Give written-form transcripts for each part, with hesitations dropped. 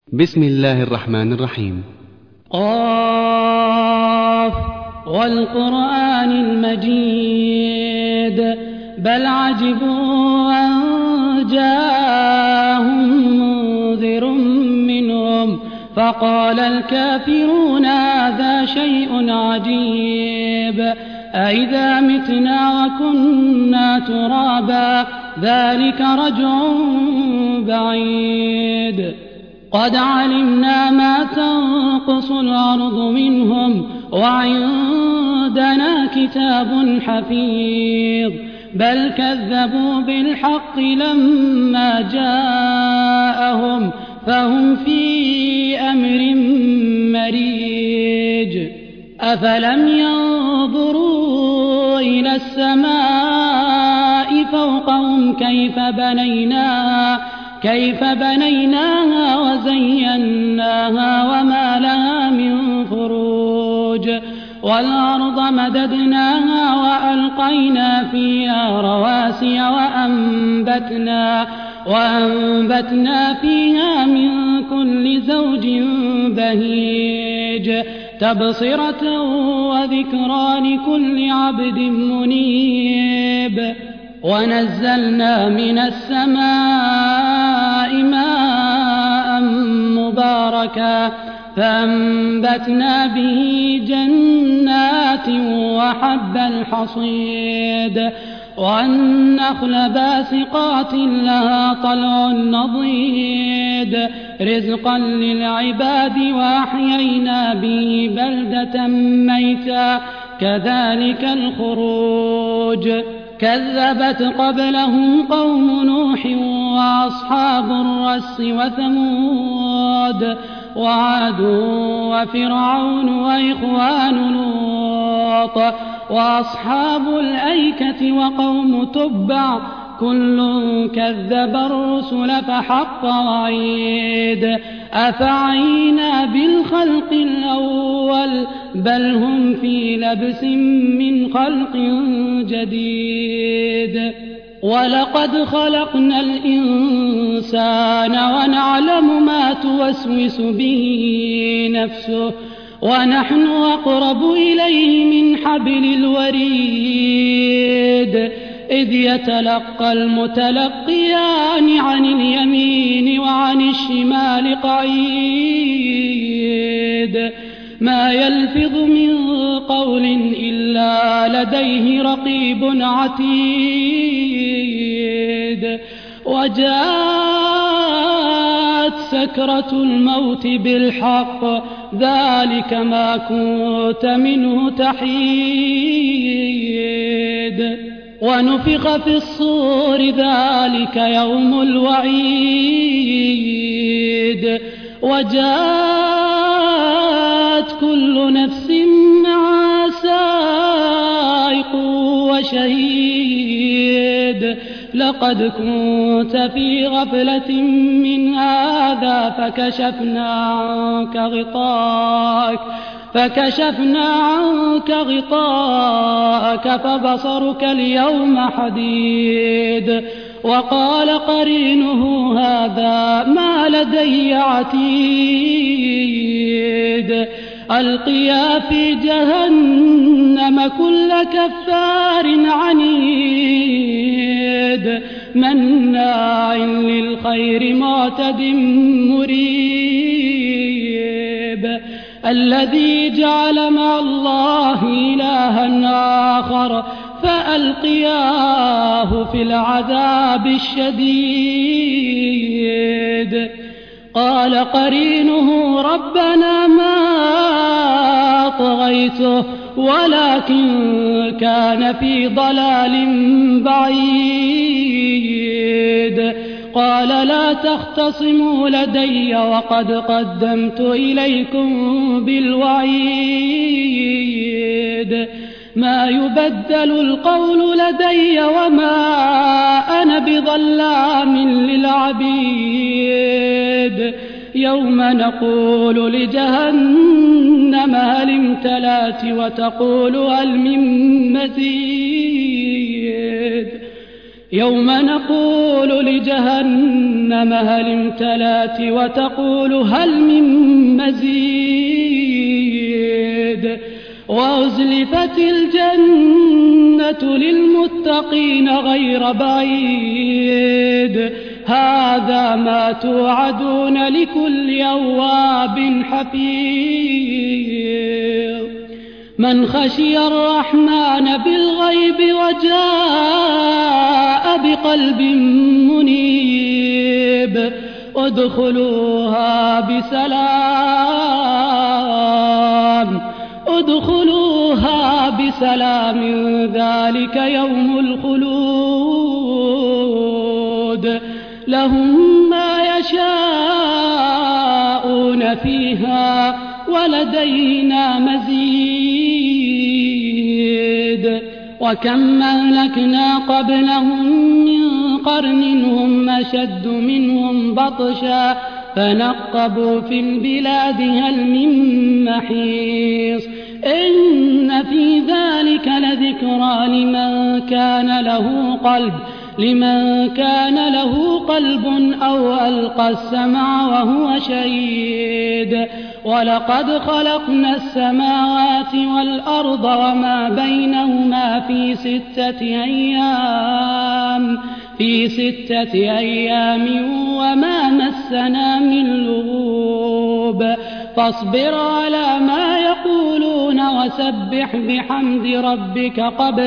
بسم الله الرحمن الرحيم. قاف والقرآن المجيد بل عجبوا أن جاءهم منذر منهم فقال الكافرون هذا شيء عجيب أإذا متنا وكنا ترابا ذلك رجع بعيد قد علمنا ما تنقص الأرض منهم وعندنا كتاب حفيظ بل كذبوا بالحق لما جاءهم فهم في أمر مريج أفلم ينظروا إلى السماء فوقهم كيف بنيناها وزيناها وما لها من فروج والأرض مددناها وألقينا فيها رواسي وأنبتنا فيها من كل زوج بهيج تبصرة وذكرى لكل عبد منيب ونزلنا من السماء ماء مباركا فأنبتنا به جنات وحب الحصيد والنخل باسقات لها طلع نضيد رزقا للعباد وأحيينا به بلدة ميتا كذلك الخروج كذبت قبلهم قوم نوح وأصحاب الرس وثمود وعاد وفرعون وإخوان لوط وأصحاب الأيكة وقوم تبع كل كذب الرسل فحق وعيد أفعينا بالخلق الأول بل هم في لبس من خلق جديد ولقد خلقنا الإنسان ونعلم ما توسوس به نفسه ونحن أقرب إليه من حبل الوريد إذ يتلقى المتلقيان عن اليمين وعن الشمال قعيد ما يلفظ من قول إلا لديه رقيب عتيد وجاءت سكرة الموت بالحق ذلك ما كنت منه تحيد ونفخ في الصور ذلك يوم الوعيد وجاءت كل نفس معها سائق وشهيد لقد كنت في غفلة من هذا فكشفنا عنك غطاءك فبصرك اليوم حديد وقال قرينه هذا ما لدي عتيد ألقيا في جهنم كل كفار عنيد مناع للخير معتد مريب الذي جعل مع الله إلها آخر فألقياه في العذاب الشديد قال قرينه ربنا ما أطغيته ولكن كان في ضلال بعيد قال لا تختصموا لدي وقد قدمت إليكم بالوعيد ما يبدل القول لدي وما أنا بظلام للعبيد يوم نقول لجهنم هل امتلأت وتقول هل من مزيد يوم نقول لجهنم هل امتلأت وتقول هل من مزيد وأزلفت الجنة للمتقين غير بعيد هذا ما توعدون لكل أواب حفيظ من خشي الرحمن بالغيب وجاء بقلب منيب ادخلوها بسلام ذلك يوم الخلود لهم ما يشاءون فيها ولدينا مزيد وكم أهلكنا قبلهم من قرن هم أشد منهم بطشا فنقبوا في البلاد هل من محيص إن في ذلك لذكرى لمن كان له قلب أو ألقى السمع وهو شهيد ولقد خلقنا السماوات والأرض وما بينهما في 6 أيام وما مسنا من لغوب فاصبر على ما يقولون وسبح بحمد ربك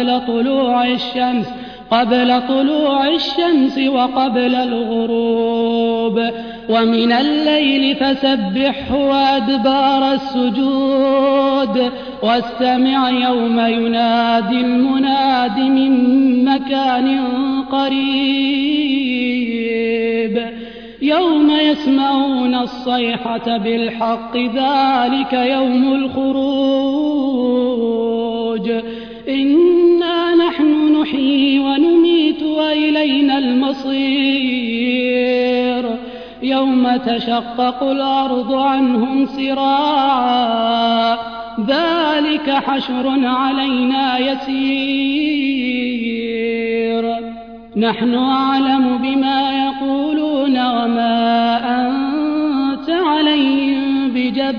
قبل طلوع الشمس وقبل الغروب ومن الليل فسبحه وأدبار السجود واستمع يوم ينادي المناد من مكان قريب يوم يسمعون الصيحة بالحق ذلك يوم الخروج إنا نحن نحيي ونميت وإلينا المصير يوم تشقق الأرض عنهم سراعا ذلك حشر علينا يسير نحن أعلم بما يقولون وما أنت عليهم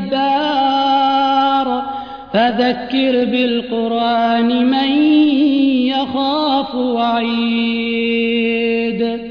بجبار فذكر بالقرآن من يخاف وعيد